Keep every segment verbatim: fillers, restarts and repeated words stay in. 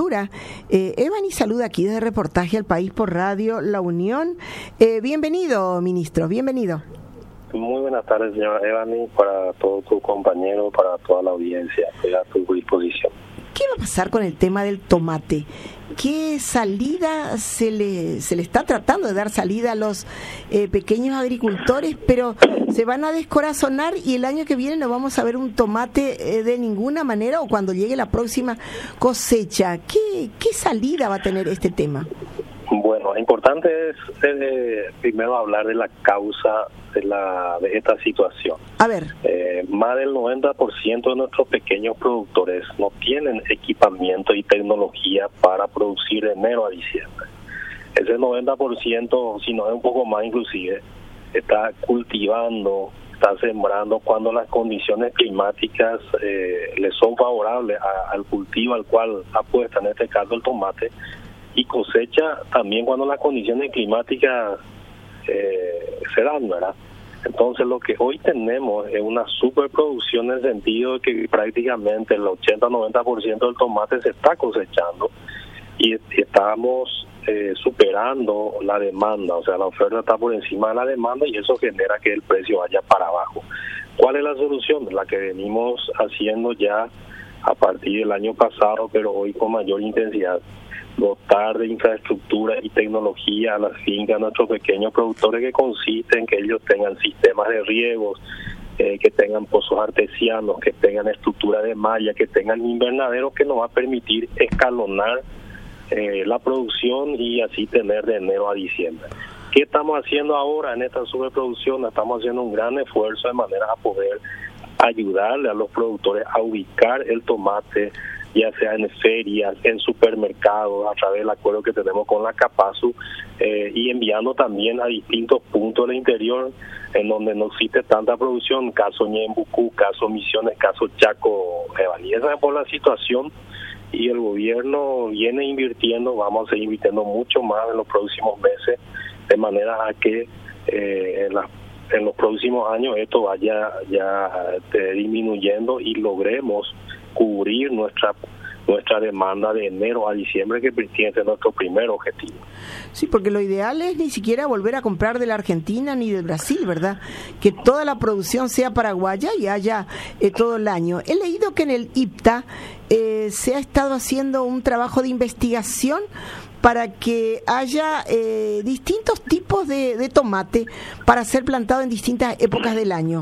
Agricultura. Eh, Evani saluda aquí desde Reportaje al País por Radio La Unión. Eh, bienvenido, ministro, bienvenido. Muy buenas tardes, señora Evani, para todos tus compañeros, para toda la audiencia. Estoy a tu disposición. ¿Qué va a pasar con el tema del tomate? ¿Qué salida se le se le está tratando de dar salida a los eh, pequeños agricultores, pero se van a descorazonar y el año que viene no vamos a ver un tomate eh, de ninguna manera, o cuando llegue la próxima cosecha? ¿Qué, qué salida va a tener este tema? Bueno, lo importante es eh, primero hablar de la causa de, la, de esta situación. A ver. Eh, más del noventa por ciento de nuestros pequeños productores no tienen equipamiento y tecnología para producir de enero a diciembre. Ese noventa por ciento, si no es un poco más inclusive, está cultivando, está sembrando cuando las condiciones climáticas eh, le son favorables a, al cultivo al cual apuesta, en este caso el tomate, y cosecha también cuando las condiciones climáticas eh, se dan, ¿verdad? Entonces lo que hoy tenemos es una superproducción en el sentido de que prácticamente el ochenta a noventa por ciento del tomate se está cosechando y estamos eh, superando la demanda, o sea, la oferta está por encima de la demanda y eso genera que el precio vaya para abajo. ¿Cuál es la solución? La que venimos haciendo ya a partir del año pasado, pero hoy con mayor intensidad. Dotar de infraestructura y tecnología a las fincas, a nuestros pequeños productores, que consiste en que ellos tengan sistemas de riegos, eh, que tengan pozos artesianos, que tengan estructura de malla, que tengan invernaderos que nos va a permitir escalonar eh, la producción y así tener de enero a diciembre. ¿Qué estamos haciendo ahora en esta sobreproducción? Estamos haciendo un gran esfuerzo de manera a poder ayudarle a los productores a ubicar el tomate, ya sea en ferias, en supermercados, a través del acuerdo que tenemos con la Capasu, eh, y enviando también a distintos puntos del interior en donde no existe tanta producción, caso Ñembucú, caso Misiones, caso Chaco, Evani. Esa es por la situación, y el gobierno viene invirtiendo, vamos a seguir invirtiendo mucho más en los próximos meses, de manera a que eh, en, la, en los próximos años esto vaya ya este, disminuyendo y logremos cubrir nuestra nuestra demanda de enero a diciembre, que tiene nuestro primer objetivo. Sí, porque lo ideal es ni siquiera volver a comprar de la Argentina ni del Brasil, ¿verdad? Que toda la producción sea paraguaya y haya eh, todo el año. He leído que en el I P T A eh, se ha estado haciendo un trabajo de investigación para que haya eh, distintos tipos de, de tomate para ser plantado en distintas épocas del año.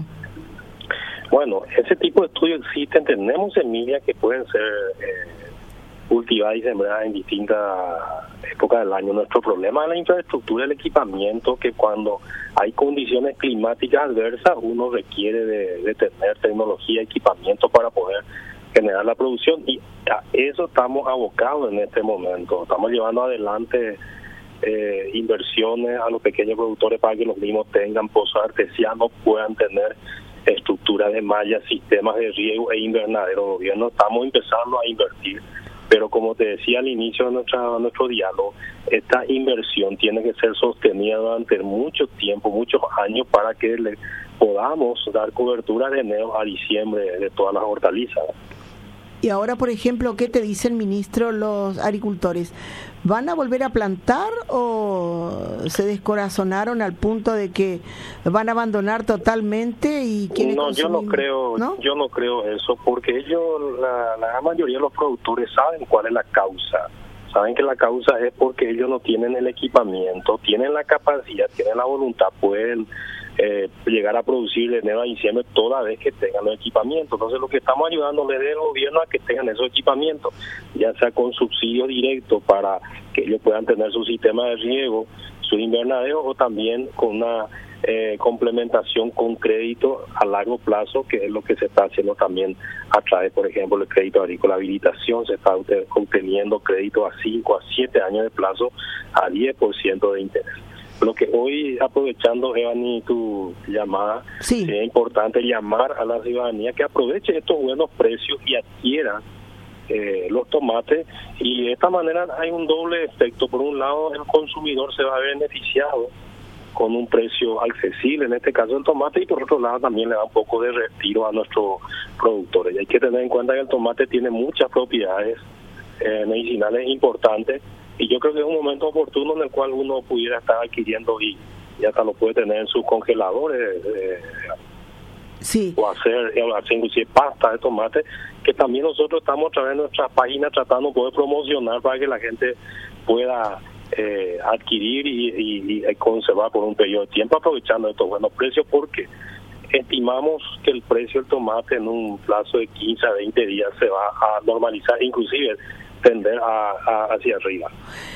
Bueno, ese tipo de estudios existen. Tenemos semillas que pueden ser eh, cultivadas y sembradas en distintas épocas del año. Nuestro problema es la infraestructura, el equipamiento, que cuando hay condiciones climáticas adversas uno requiere de, de tener tecnología, equipamiento para poder generar la producción, y a eso estamos abocados en este momento. Estamos llevando adelante eh, inversiones a los pequeños productores para que los mismos tengan pozos artesianos, puedan tener estructura de malla, sistemas de riego e invernadero. Gobierno, estamos empezando a invertir, pero como te decía al inicio de nuestra, nuestro diálogo, esta inversión tiene que ser sostenida durante mucho tiempo, muchos años, para que le podamos dar cobertura de enero a diciembre de todas las hortalizas. Y ahora, por ejemplo, ¿qué te dice el ministro los agricultores? ¿Van a volver a plantar o se descorazonaron al punto de que van a abandonar totalmente? Y no, yo no creo, ¿no? yo no creo eso, porque ellos, la, la gran mayoría de los productores saben cuál es la causa. Saben que la causa es porque ellos no tienen el equipamiento, tienen la capacidad, tienen la voluntad, pueden eh, llegar a producir de enero a diciembre toda vez que tengan los equipamientos. Entonces lo que estamos ayudándoles del gobierno a que tengan esos equipamientos, ya sea con subsidio directo para que ellos puedan tener su sistema de riego, su invernadero, o también con una eh, complementación con crédito a largo plazo, que es lo que se está haciendo también a través, por ejemplo, el crédito agrícola habilitación. Se está obteniendo crédito a cinco a siete años de plazo a diez por ciento de interés. Lo que hoy, aprovechando, Evani, tu llamada, sí. es importante llamar a la ciudadanía que aproveche estos buenos precios y adquiera eh, los tomates, y de esta manera hay un doble efecto. Por un lado, el consumidor se va a ver beneficiado con un precio accesible, en este caso el tomate, y por otro lado también le da un poco de retiro a nuestros productores. Y hay que tener en cuenta que el tomate tiene muchas propiedades eh, medicinales importantes, y yo creo que es un momento oportuno en el cual uno pudiera estar adquiriendo y, y hasta lo puede tener en sus congeladores, eh, sí. o hacer, hacer inclusive pasta de tomate, que también nosotros estamos a través de nuestras páginas tratando de poder promocionar para que la gente pueda eh, adquirir y, y, y conservar por un periodo de tiempo, aprovechando estos buenos precios, porque estimamos que el precio del tomate en un plazo de quince a veinte días se va a normalizar, inclusive tender a, a, hacia arriba.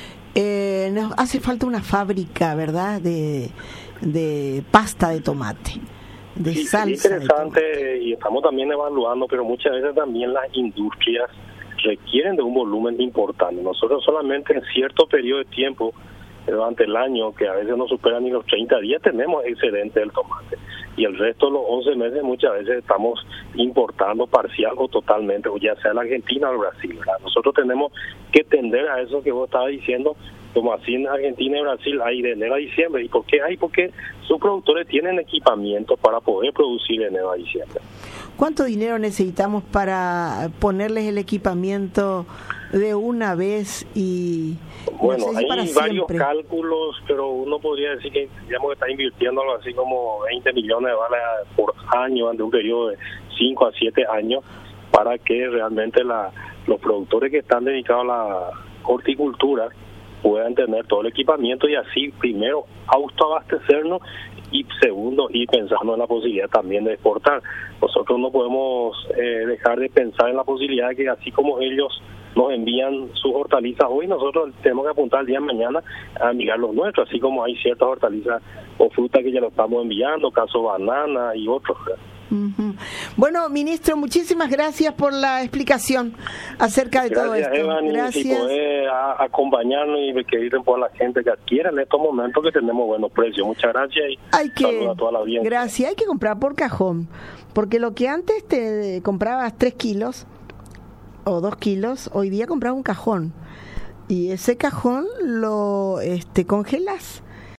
Eh, nos hace falta una fábrica, ¿verdad?, de, de pasta de tomate, de sí, salsa. Es interesante, y estamos también evaluando, pero muchas veces también las industrias requieren de un volumen importante. Nosotros solamente en cierto periodo de tiempo durante el año, que a veces no superan ni los treinta días, tenemos excedente del tomate, y el resto de los once meses muchas veces estamos importando parcial o totalmente, o ya sea en Argentina o en Brasil, ¿verdad? Nosotros tenemos que tender a eso que vos estabas diciendo, como así en Argentina y Brasil hay de enero a diciembre. ¿Y por qué hay? Porque sus productores tienen equipamiento para poder producir de enero a diciembre. ¿Cuánto dinero necesitamos para ponerles el equipamiento de una vez? Y bueno, no sé si hay varios cálculos, pero uno podría decir que digamos que está invirtiendo algo así como veinte millones de dólares por año durante un periodo de cinco a siete años para que realmente la, los productores que están dedicados a la horticultura puedan tener todo el equipamiento y así, primero, autoabastecernos, y segundo, ir pensando en la posibilidad también de exportar. Nosotros no podemos eh, dejar de pensar en la posibilidad de que así como ellos nos envían sus hortalizas hoy, nosotros tenemos que apuntar el día de mañana a enviar los nuestros, así como hay ciertas hortalizas o frutas que ya lo estamos enviando, caso banana y otros. Uh-huh. Bueno, ministro, muchísimas gracias por la explicación acerca de gracias, todo esto. Evan, gracias, y si podés a, acompañarnos y que ir por la gente que adquiera en estos momentos que tenemos buenos precios. Muchas gracias y hay que, saludos a toda la audiencia. Gracias, hay que comprar por cajón, porque lo que antes te comprabas tres kilos o dos kilos, hoy día compras un cajón, y ese cajón lo este, congelas